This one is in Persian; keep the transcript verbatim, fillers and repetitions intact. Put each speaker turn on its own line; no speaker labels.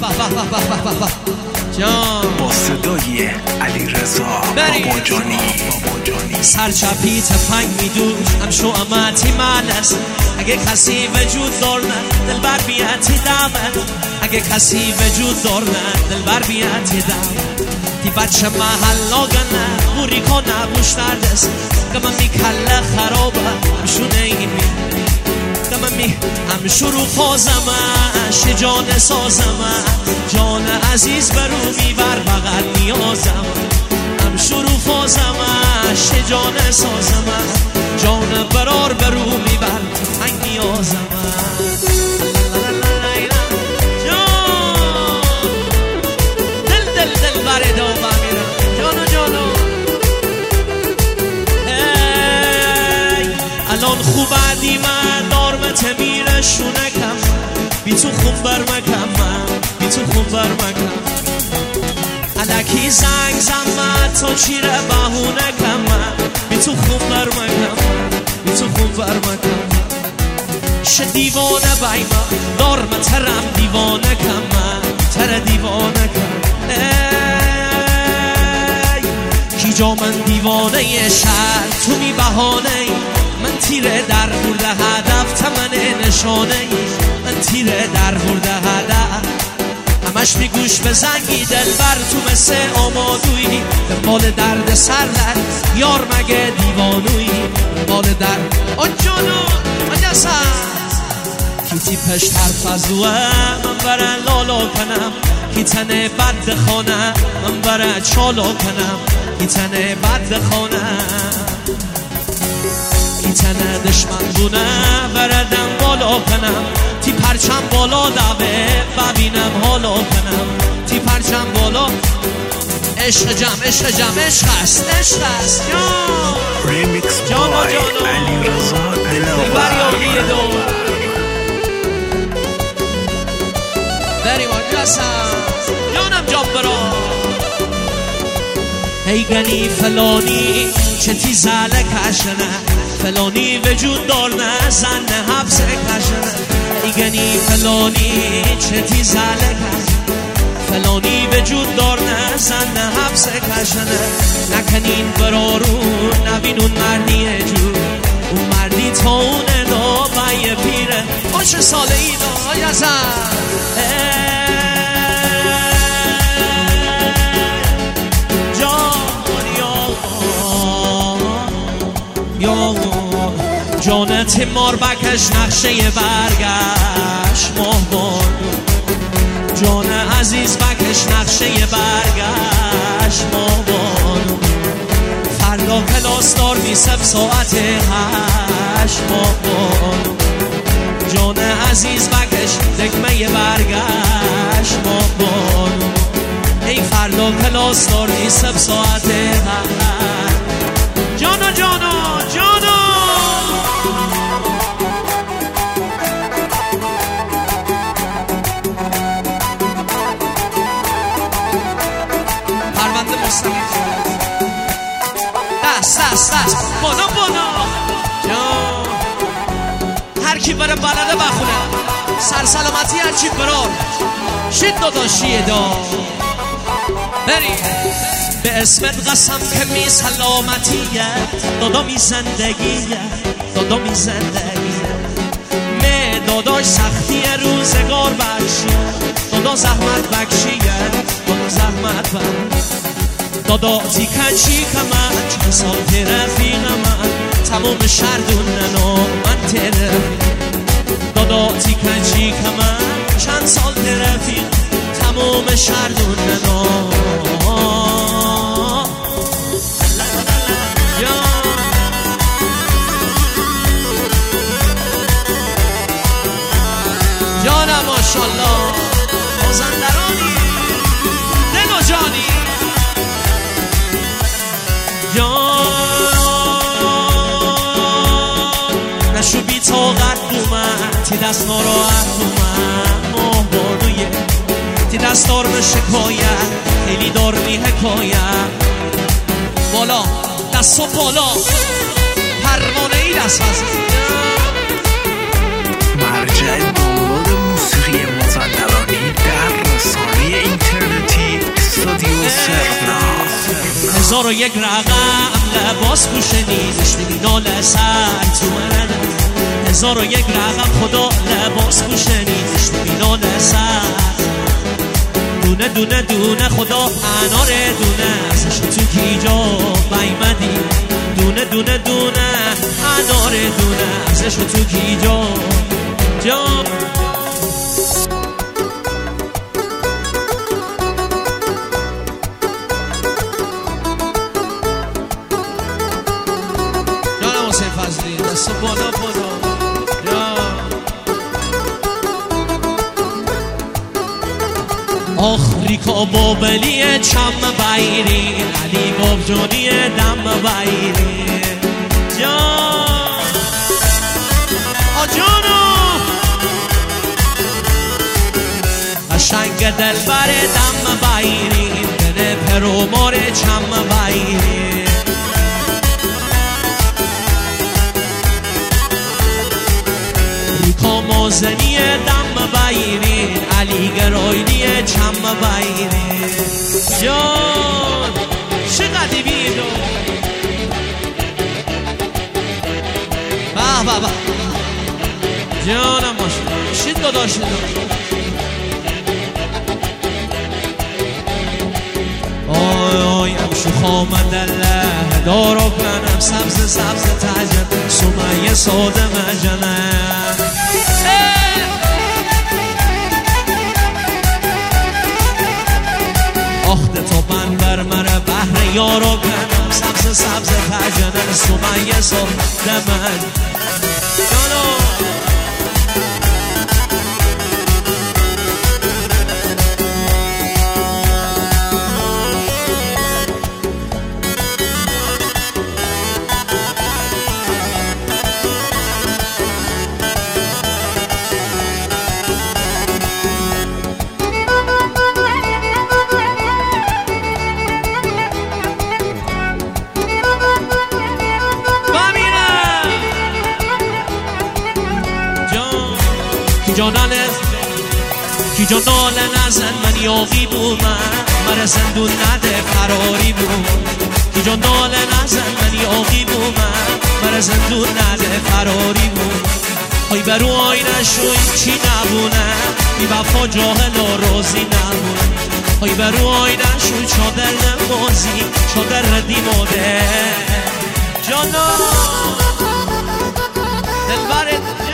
جان
با صدای علیرضا باباجانی.
سرچپی تفنگ میدوش هم شوامتی من است. اگه کسی وجود دارد دلبر بیاتی دامد. اگه کسی وجود دارد دلبر بیاتی دامد. دی بچه محلا گنه بوری کنه بوشتر دست. گمه می کله خرابه همشونه این می گمه می هم شروع فازمه شجان سازمه. جان عزیز برو میبر بغل نیازمه. هم شروع فازمه شجان سازمه. جان برار برو میبر من نیازمه. خوب عدی من دارمت میره شونکم. بی تو خوب برمکم من بی تو خوب برمکم. علکی زنگ زمت تا چیره بهونکم من بی تو خوب برمکم بی تو خوب برمکم. شه دیوانه بیما دارم ترم دیوانه کم من تر دیوانه کم. کی جا من دیوانه شهر تو می بهانه ای. من تیره در برده هدف تمن نشانه ای. من تیره در برده هدف همش می گوش به زنگی دل بر تو مثل آمادویی. دنبال درد سر در یار مگه دیوانویی. دنبال درد آن جانو آن سر کیتی پشت حرف از دوه من برن لالا کنم. کی تنه بد خانه من برن چالا کنم. کی تنه بد خانه کی تنه دشمن بونه بردم بالا کنم. تی پرچم بالا دوه ببینم حالا کنم. تی پرچم بالا عشق جم عشق جم عشق است عشق است
ریمیکس
جانا
بای
جانا
علیرضا
دلبر یا
دلبر.
دو بریم آنجا جانم جان برا. ای گنی فلانی چه تی زله کشنه. فلانی وجود دار نه زن حبس کشنه. ای گنی فلانی چه تی زله کشنه. فلانی وجود دار نه زن حبس کشنه. نکنین برارون نبینون مردیه جون. اون مردی تا اونه دا بایه پیره باشه ساله ای دا یا زن. یا جانت مار بکش نقشه برگشت ماهبان. جان عزیز بکش نقشه برگشت ماهبان. فردا کلاس دار میسب ساعت هشت ماهبان. جان عزیز بکش دکمه برگشت ماهبان. ای فردا کلاس دار میسب ساعت هشت. جانا جانا جانا پرونده مستقیم دست دست دست بانا بانا جان. هر کی بره بلده بخونه سرسلامتی هر چی برار شید داداشیه دا بریم. به اسمت قسم که می سلامتیه دادا می زندگیه دادا می زندگیه. می داداش سختی روزگار بخشیه. دادا زحمت بخشیه دادا زحمت بخشیه. دادا تیکن چی که من چند سال ترفیق من تمام شردون ننو من ترفیق. دادا تیکن چی که من چند سال ترفیق تمام شردون ننو. جانم ماشالله مازندرانی دل و جانی جان. نشو بی طاقت دومن تی دست ناراحت دومن ماه بانویه. تی دست دار به شکایت خیلی دار می حکایت. بالا دست و بالا پروانه ای دست وزید.
مرجع دانلود موسیقی مازندرانی در رسانه
هزار و یک رقم لباس پوشنی داشتی نال سر تو من هزار و یک رقم خدا لباس پوشنی داشتی نال سر دونه دونه دونه خدا انار دونه ازش تو کیجا بیمدی دونه دونه دونه انار دونه ازش تو کیجا جان جانم حسین فضلی دست بالا بالا آخریکا بابلیه چم بایری علی بابجانی دم بایری جان آجانو قشنگ دل بر دم بایری دل پرومار چم بایری ریکا موزنی دم بایری علی گرایلی چم بایری جان چقدر بیدو باه باه باه جانم باشه شید داداش آی آی امشو خامد الله دارو کنم سبز سبز تجم سمیه ساده مجنم آخده تو من بر مره بحر یارو کنم سبز سبز تجنم سمیه ساده من جانو کی جانانه کی جانانه نزن من یاقی بومم من زندون نده فراری بوم کی جانانه نزن من یاقی بومم من زندون نده فراری بوم های برو آینه شوی چی نبونه بی وفا جاهل و روزی نبونه های برو آینه شوی چادر نمازی چادر ردی ماده جانان دلبرت